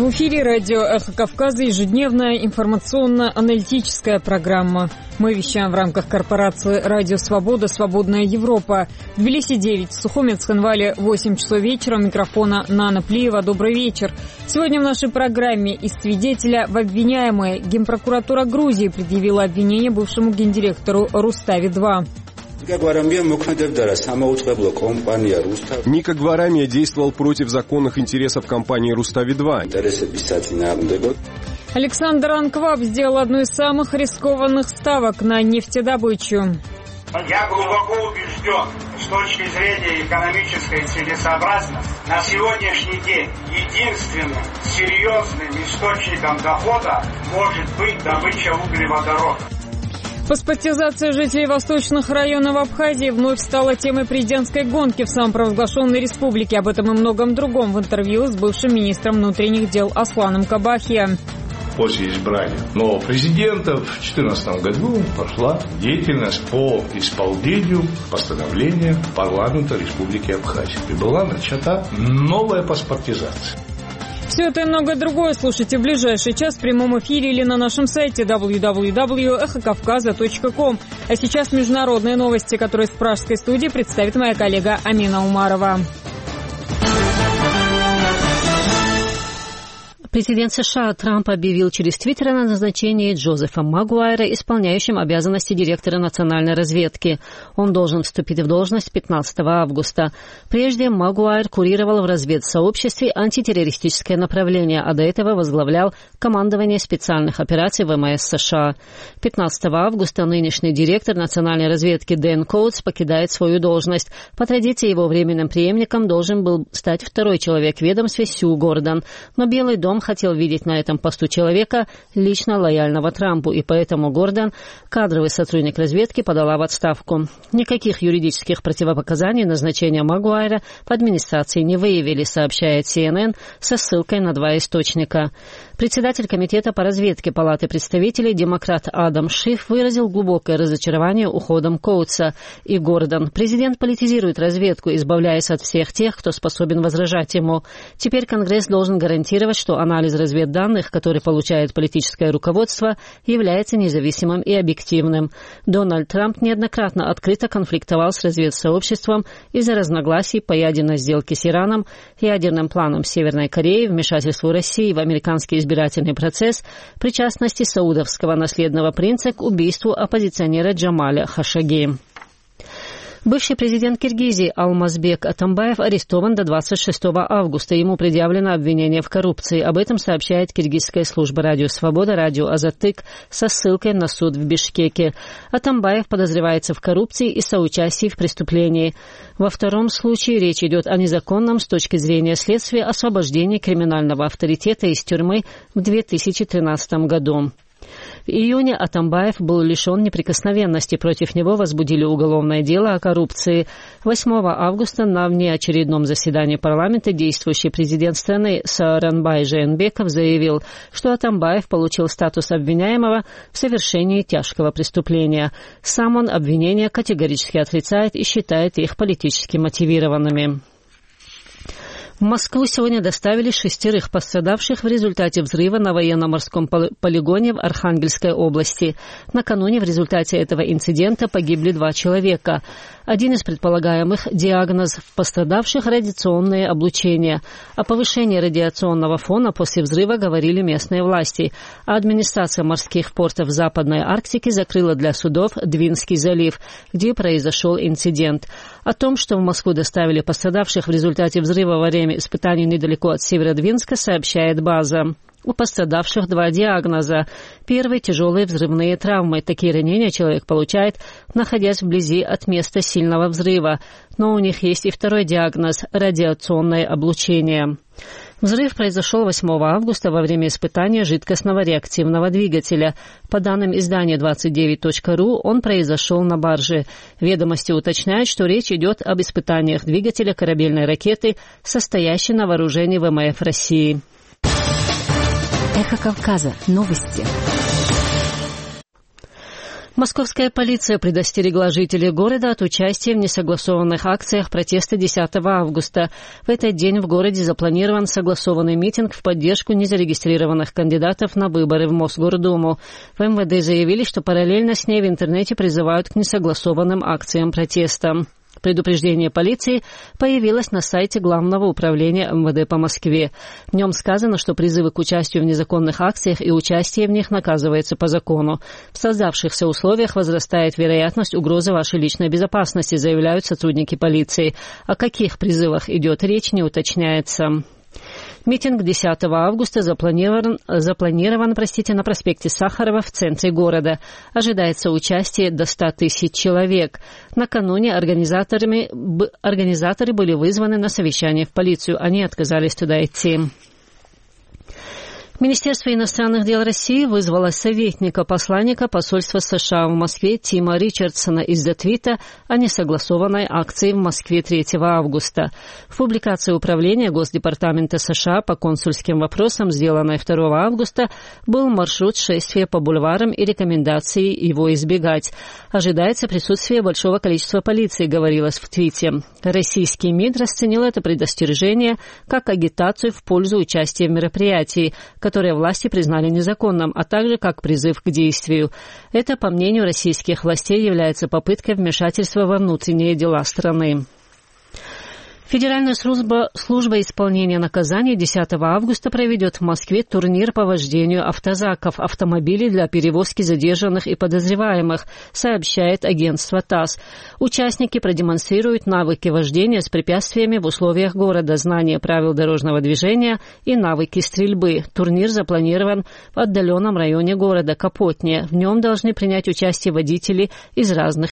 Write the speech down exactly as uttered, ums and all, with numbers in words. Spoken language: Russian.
В эфире радио «Эхо Кавказа» ежедневная информационно-аналитическая программа. Мы вещаем в рамках корпорации «Радио Свобода. Свободная Европа». В Тбилиси девять, в Сухуме, в Цхинвале восемь часов вечера. Микрофона Нана Плиева. Добрый вечер. Сегодня в нашей программе из свидетеля в обвиняемые. Генпрокуратура Грузии предъявила обвинение бывшему гендиректору Рустави-два. Ника Гварамия действовал против законных интересов компании Рустави-два. Александр Анкваб сделал одну из самых рискованных ставок на нефтедобычу. Я глубоко убежден, с точки зрения экономической целесообразности, на сегодняшний день единственным серьезным источником дохода может быть добыча углеводородов. Паспортизация жителей восточных районов Абхазии вновь стала темой президентской гонки в самопровозглашенной республике. Об этом и многом другом в интервью с бывшим министром внутренних дел Асланом Кабахи. После избрания нового президента в две тысячи четырнадцатом году пошла деятельность по исполнению постановления парламента Республики Абхазия. И была начата новая паспортизация. Все это и многое другое слушайте в ближайший час в прямом эфире или на нашем сайте дабл ю дабл ю дабл ю точка эхо кавказа точка ком. А сейчас международные новости, которые из пражской студии представит моя коллега Амина Умарова. Президент США Трамп объявил через Твиттер о назначении Джозефа Магуайра исполняющим обязанности директора национальной разведки. Он должен вступить в должность пятнадцатого августа. Прежде Магуайр курировал в разведсообществе антитеррористическое направление, а до этого возглавлял командование специальных операций ВМС США. пятнадцатого августа нынешний директор национальной разведки Дэн Коутс покидает свою должность. По традиции его временным преемником должен был стать второй человек в ведомстве Сью Гордон. Но Белый дом хотел видеть на этом посту человека, лично лояльного Трампу, и поэтому Гордон, кадровый сотрудник разведки, подала в отставку. Никаких юридических противопоказаний назначения Магуайра в администрации не выявили, сообщает Си Эн Эн со ссылкой на два источника. Председатель комитета по разведке Палаты представителей, демократ Адам Шиф, выразил глубокое разочарование уходом Коутса и Гордон. Президент политизирует разведку, избавляясь от всех тех, кто способен возражать ему. Теперь Конгресс должен гарантировать, что анализ разведданных, который получает политическое руководство, является независимым и объективным. Дональд Трамп неоднократно открыто конфликтовал с разведсообществом из-за разногласий по ядерной сделке с Ираном, ядерным планам Северной Кореи, вмешательству России в американский избирательный процесс, причастности саудовского наследного принца к убийству оппозиционера Джамаля Хашаги. Бывший президент Киргизии Алмазбек Атамбаев арестован до двадцать шестого августа. Ему предъявлено обвинение в коррупции. Об этом сообщает киргизская служба «Радио Свобода», «Радио Азатык» со ссылкой на суд в Бишкеке. Атамбаев подозревается в коррупции и соучастии в преступлении. Во втором случае речь идет о незаконном с точки зрения следствия освобождении криминального авторитета из тюрьмы в две тысячи тринадцатом году. В июне Атамбаев был лишен неприкосновенности. Против него возбудили уголовное дело о коррупции. восьмого августа на внеочередном заседании парламента действующий президент страны Сооронбай Жээнбеков заявил, что Атамбаев получил статус обвиняемого в совершении тяжкого преступления. Сам он обвинения категорически отрицает и считает их политически мотивированными. В Москву сегодня доставили шестерых пострадавших в результате взрыва на военно-морском полигоне в Архангельской области. Накануне в результате этого инцидента погибли два человека. Один из предполагаемых диагнозов пострадавших – радиационное облучение. О повышении радиационного фона после взрыва говорили местные власти. А администрация морских портов Западной Арктики закрыла для судов Двинский залив, где произошел инцидент. О том, что в Москву доставили пострадавших в результате взрыва во время испытаний недалеко от Северодвинска, сообщает база. У пострадавших два диагноза. Первый – тяжелые взрывные травмы. Такие ранения человек получает, находясь вблизи от места сильного взрыва. Но у них есть и второй диагноз – радиационное облучение. Взрыв произошел восьмого августа во время испытания жидкостного реактивного двигателя. По данным издания двадцать девять точка ру, он произошел на барже. Ведомости уточняют, что речь идет об испытаниях двигателя корабельной ракеты, состоящей на вооружении ВМФ России. Эхо Кавказа. Новости. Московская полиция предостерегла жителей города от участия в несогласованных акциях протеста десятого августа. В этот день в городе запланирован согласованный митинг в поддержку незарегистрированных кандидатов на выборы в Мосгордуму. В эм вэ дэ заявили, что параллельно с ней в интернете призывают к несогласованным акциям протеста. Предупреждение полиции появилось на сайте Главного управления эм вэ дэ по Москве. В нем сказано, что призывы к участию в незаконных акциях и участие в них наказывается по закону. В создавшихся условиях возрастает вероятность угрозы вашей личной безопасности, заявляют сотрудники полиции. О каких призывах идет речь, не уточняется. Митинг десятого августа запланирован, запланирован простите, на проспекте Сахарова в центре города. Ожидается участие до ста тысяч человек. Накануне организаторами, организаторы были вызваны на совещание в полицию. Они отказались туда идти. Министерство иностранных дел России вызвало советника посланника посольства США в Москве Тима Ричардсона из-за твита о несогласованной акции в Москве третьего августа. В публикации Управления Госдепартамента США по консульским вопросам, сделанной второго августа, был маршрут шествия по бульварам и рекомендации его избегать. Ожидается присутствие большого количества полиции, говорилось в твите. Российский МИД расценил это предостережение как агитацию в пользу участия в мероприятии, которые власти признали незаконным, а также как призыв к действию. Это, по мнению российских властей, является попыткой вмешательства во внутренние дела страны. Федеральная служба, служба исполнения наказаний десятого августа проведет в Москве турнир по вождению автозаков, автомобилей для перевозки задержанных и подозреваемых, сообщает агентство ТАСС. Участники продемонстрируют навыки вождения с препятствиями в условиях города, знание правил дорожного движения и навыки стрельбы. Турнир запланирован в отдаленном районе города Капотне. В нем должны принять участие водители из разных